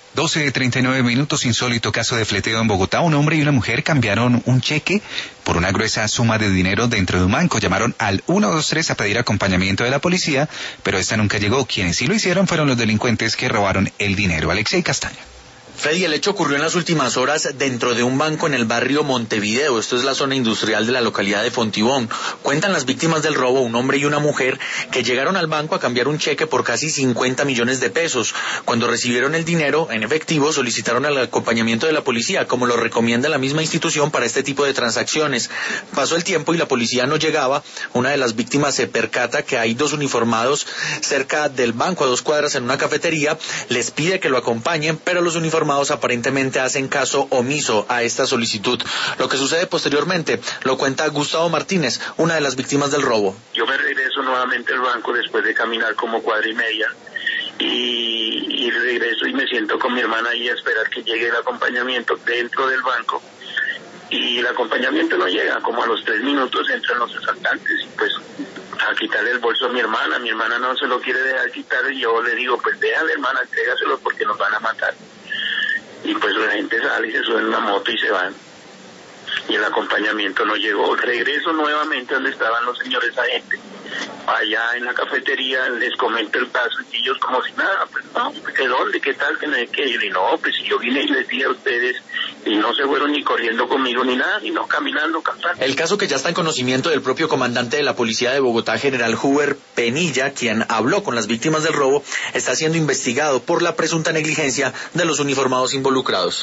12:39, insólito caso de fleteo en Bogotá. Un hombre y una mujer cambiaron un cheque por una gruesa suma de dinero dentro de un banco. Llamaron al 123 a pedir acompañamiento de la policía, pero esta nunca llegó. Quienes sí lo hicieron fueron los delincuentes que robaron el dinero. Alexei Castaño. Freddy, el hecho ocurrió en las últimas horas dentro de un banco en el barrio Montevideo. Esto es la zona industrial de la localidad de Fontibón. Cuentan las víctimas del robo, un hombre y una mujer, que llegaron al banco a cambiar un cheque por casi 50 millones de pesos. Cuando recibieron el dinero en efectivo, solicitaron el acompañamiento de la policía, como lo recomienda la misma institución para este tipo de transacciones. Pasó el tiempo y la policía no llegaba. Una de las víctimas se percata que hay dos uniformados cerca del banco, a 2 cuadras en una cafetería. Les pide que lo acompañen, pero los uniformados aparentemente hacen caso omiso a esta solicitud. Lo que sucede posteriormente lo cuenta Gustavo Martínez, una de las víctimas del robo. Yo me regreso nuevamente al banco después de caminar como cuadra y media y regreso y me siento con mi hermana ahí a esperar que llegue el acompañamiento dentro del banco, y el acompañamiento no llega. Como a los 3 minutos entran los asaltantes y pues a quitarle el bolso a mi hermana no se lo quiere dejar quitar, y yo le digo, pues déjale, hermana, entrégaselo porque nos van a matar. Y pues la gente sale y se sube en una moto y se van. Y el acompañamiento no llegó. Regreso nuevamente donde estaban los señores agentes. Allá en la cafetería les comento el caso y ellos como si nada, pues no, ¿de dónde? ¿Qué tal? Que no hay que ir. Y no, pues si yo vine y les dije a ustedes y no se fueron ni corriendo conmigo ni nada, sino caminando, cantando. El caso, que ya está en conocimiento del propio comandante de la policía de Bogotá, general Huber Penilla, quien habló con las víctimas del robo, está siendo investigado por la presunta negligencia de los uniformados involucrados.